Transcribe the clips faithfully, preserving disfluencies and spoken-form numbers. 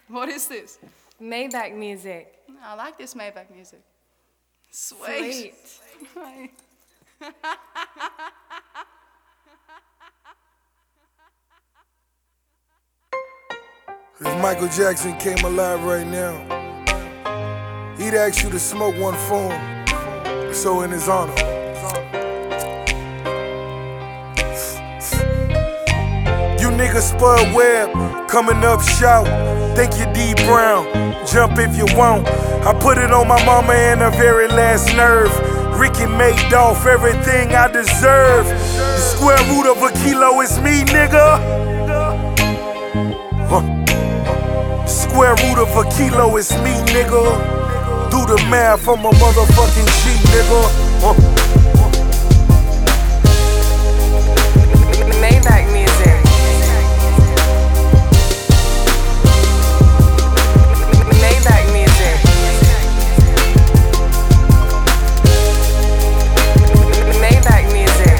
What is this? Maybach music. I like this Maybach music. Sweet. Sweet. If Michael Jackson came alive right now, he'd ask you to smoke one for him, so in his honor. You niggas Spud Webb, coming up shout, think you D Brown, jump if you want. I put it on my mama and her very last nerve. Ricky made off everything I deserve. The square root of a kilo is me, nigga. Huh. Square root of a kilo is me, nigga. Do the math, I'm a motherfucking G, nigga. Uh. Maybach music. Maybach music. Maybach music.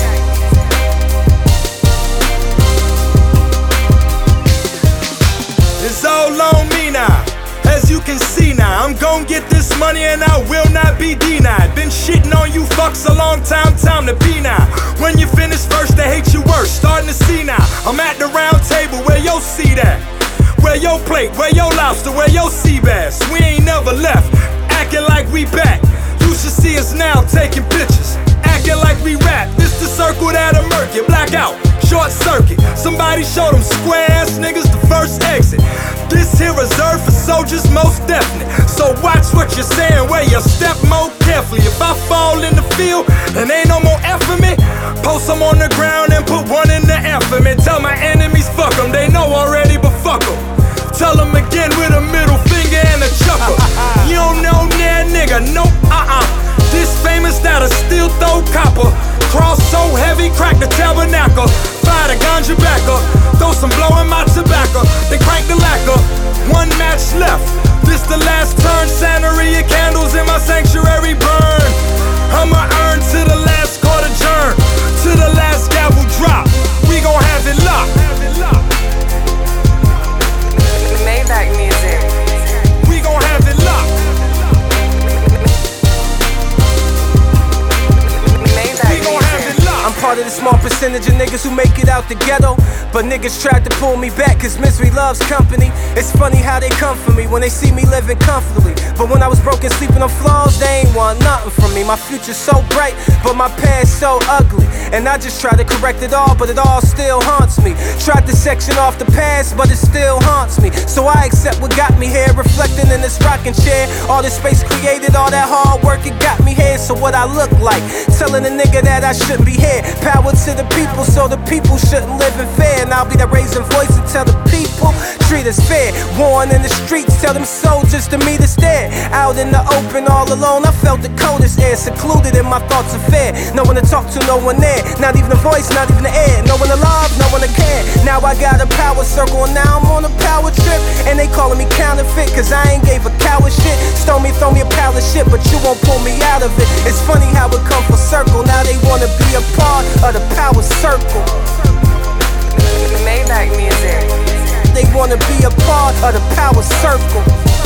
It's all on me now. As you can see now, I'm gon' get this money and I will not be denied. Been shitting on you fucks a long time, time to be now. When you finish first, they hate you worse, starting to see now. I'm at the round table, where your seat at? Where your plate, where your lobster, where your sea bass? We ain't never left, acting like we back. You should see us now, taking pictures, acting like we rap. This the circle that'll murk you, blackout, short circuit. Somebody show them square ass niggas the first exit. This here reserved for soldiers, most definite. So watch what you're saying, where you step more carefully. If I fall in the field and ain't no more F for me, post them on the ground and put one in the F for me. Tell my enemies fuck them, they know already, but fuck them. Tell them again with a middle finger and a chuckle. You don't know that nigga, nope, uh-uh. This famous that'll still throw copper. Cross so heavy, crack the tabernacle. Fire the ganja back up, throw some blow in my tobacco. They crank the lacquer, one match left. This the last turn, Santeria candles in my sanctuary burn. I'ma earn to the last quarter turn, to the last gavel drop. We gon' have it locked. Maybach music. We gon' have it locked. Maybach music. I'm part of the small percentage of niggas who make it out the ghetto. But niggas tried to pull me back, cause misery loves company. It's funny how they come for me when they see me living comfortably. But when I was broken, sleeping on floors, they ain't want nothing from me. My future's so bright, but my past so ugly. And I just try to correct it all, but it all still haunts me. Tried to section off the past, but it still haunts me. So I accept what got me here, reflecting in this rocking chair. All this space created, all that hard work, it got me here. So what I look like, telling a nigga that I shouldn't be here. Power to the people, so the people shouldn't live in fear. And I'll be that raising voice and tell the people, treat us fair. Warring in the streets, tell them soldiers to meet us there. Out in the open, all alone, I felt the coldest air. Secluded in my thoughts of fear. No one to talk to, no one there. Not even a voice, not even the air. No one to love, no one to care. Now I got a power circle, and now I'm on a power trip. And they calling me counterfeit, cause I ain't gave a coward shit. Stole me, throw me a pile of shit, but you won't pull me out of it. It's funny how it come full circle. Now they wanna be a part of the power circle. Maybach music. They wanna be a part of the power circle.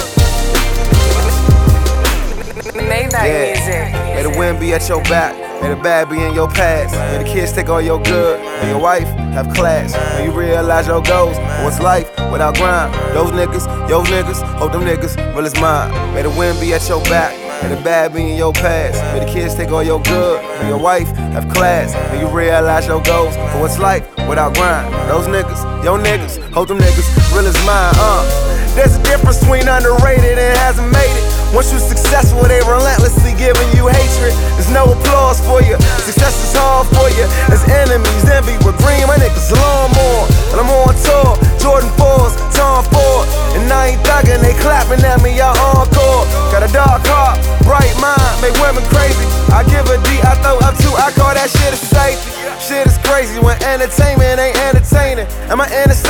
Maybach Yeah. music. May the wind be at your back, may the bad be in your past. May the kids take all your good, may your wife have class. May you realize your goals, what's life without grind. Those niggas, yo niggas, hope them niggas real as mine. May the wind be at your back, may the bad be in your past. May the kids take all your good, may your wife have class. May you realize your goals, for what's life without grind. Those niggas, yo niggas, hope them niggas real as mine, uh. There's a difference between underrated and hasn't made it. Once you're successful, they relentlessly giving you hatred. There's no applause for you, success is hard for you. There's enemies, envy with green, my niggas lawnmower. And I'm on tour, Jordan fours, Tom Ford. And I ain't thugging, they clapping at me, y'all encore. Got a dark heart, bright mind, make women crazy. I give a D, I throw up two, I call that shit a safety. Shit is crazy when entertainment ain't entertaining. And my inner sanctum need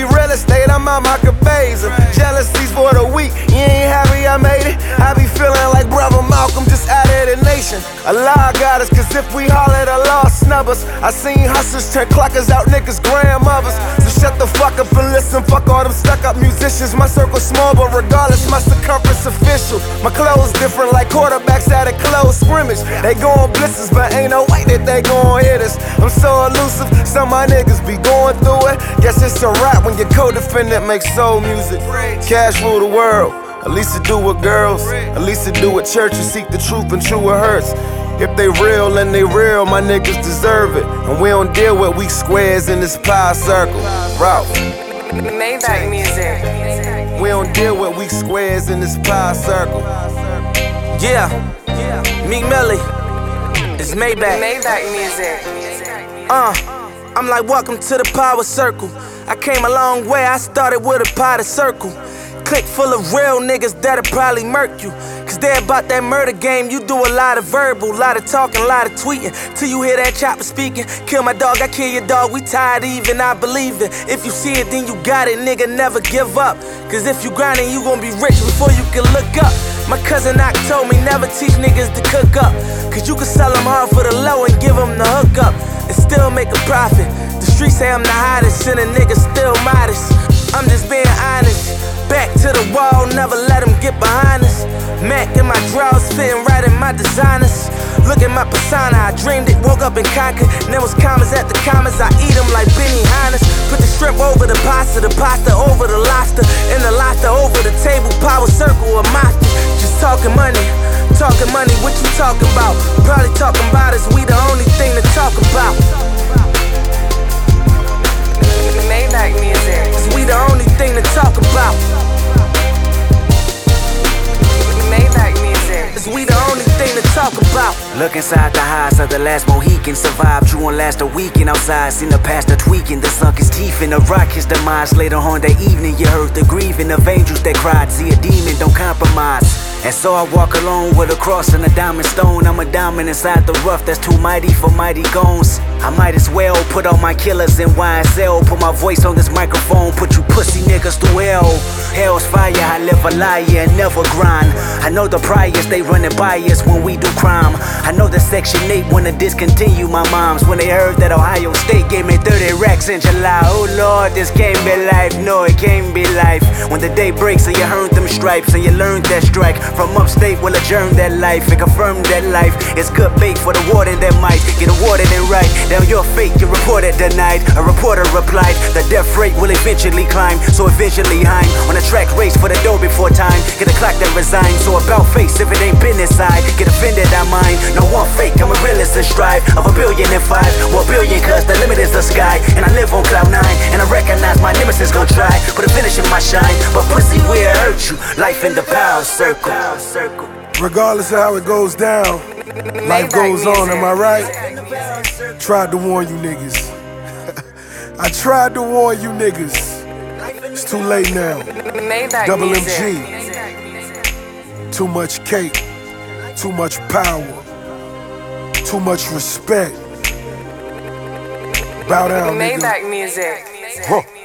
be real estate, I'm out my cabeza. Jealousy's for the weak, you ain't happy I made it. I be feeling like brother Malcolm just out of the nation. Allah got us, cause if we holler, the law snub us. I seen hustlers turn clockers out, niggas grandmothers. So shut the fuck up and listen, fuck all them stuck up musicians. My circle small, but regardless, my circumference official. My clothes different like quarterbacks at a close scrimmage. They goin' blisters, but ain't no way that they gon' hit us. I'm so elusive, some of my niggas be going through it. Guess it's a rap when your co-defendant makes soul music. Cash rule the world, at least it do with girls. At least it do with church, you seek the truth and true it hurts. If they real and they real, my niggas deserve it. And we don't deal with weak squares in this pie circle. Ralph. Maybach music. We don't deal with weak squares in this pie circle. Yeah, Meek Millie, it's Maybach. Maybach music. Uh, I'm like, welcome to the power circle. I came a long way, I started with a pot of circle. Click full of real niggas that'll probably murk you. Cause they about that murder game, you do a lot of verbal, lot of talking, lot of tweeting. Till you hear that chopper speaking. Kill my dog, I kill your dog, we tired even, I believe it. If you see it, then you got it, nigga, never give up. Cause if you grindin', you gon' be rich before you can look up. My cousin Ock told me never teach niggas to cook up. Cause you can sell them hard for the low and give them the hook up and still make a profit. The streets say I'm the hottest and a nigga still modest. I'm just being honest. Back to the wall, never let them get behind us. Mac in my drawers, fitting right in my designers. Look at my persona, I dreamed it, woke up and conquered. There was commas at the commas, I eat them like Benny Hannes. Put the shrimp over the pasta, the pasta over the lobster, and the lobster over the table, power circle of mafia. Just talking money, talking money, what you talking about? Probably talking about is we the only thing to talk about. Maybach music. Is we the only thing to talk about. Maybach music. Is we the only thing to talk about. Look inside the eyes of the last Mohican. Survived, you won't last a weekend outside. Seen the pastor tweaking, the sunk his teeth in the rock, his demise. Later on that evening, you heard the grieving of angels that cried. See a demon, don't compromise. And so I walk alone with a cross and a diamond stone. I'm a diamond inside the rough that's too mighty for mighty goons. I might as well put all my killers in Y S L. Put my voice on this microphone, put you pussy niggas through hell. Hell's fire, I live a liar and never grind. I know the priors, they running by us when we do crime. I know the Section eight wanna discontinue my moms when they heard that Ohio State gave me thirty racks in July. Oh Lord, this can't be life, no it can't be life. When the day breaks and you earned them stripes and you learned that strike from upstate, will adjourn that life and confirm that life is good bait for the warden that might get awarded and right. Down your fate, you reported denied. A reporter replied, the death rate will eventually climb. So eventually I'm on a track race for the dough before time. Get a clock that resigns. So about face, if it ain't been inside, get offended, I mind. No one fake, I'm a realist and strive of a billion and five. Well, billion cause the limit is the sky. And I live on cloud nine. And I recognize my nemesis gon' try. Put a finish in my shine. But pussy will hurt you. Life in the power circle. circle. Regardless of how it goes down, life goes on, am I right? Tried to warn you niggas. I tried to warn you niggas. It's too late now. Maybach Double music. M G. Too much cake. Too much power. Too much respect. Bow down, nigga. Maybach music. Huh.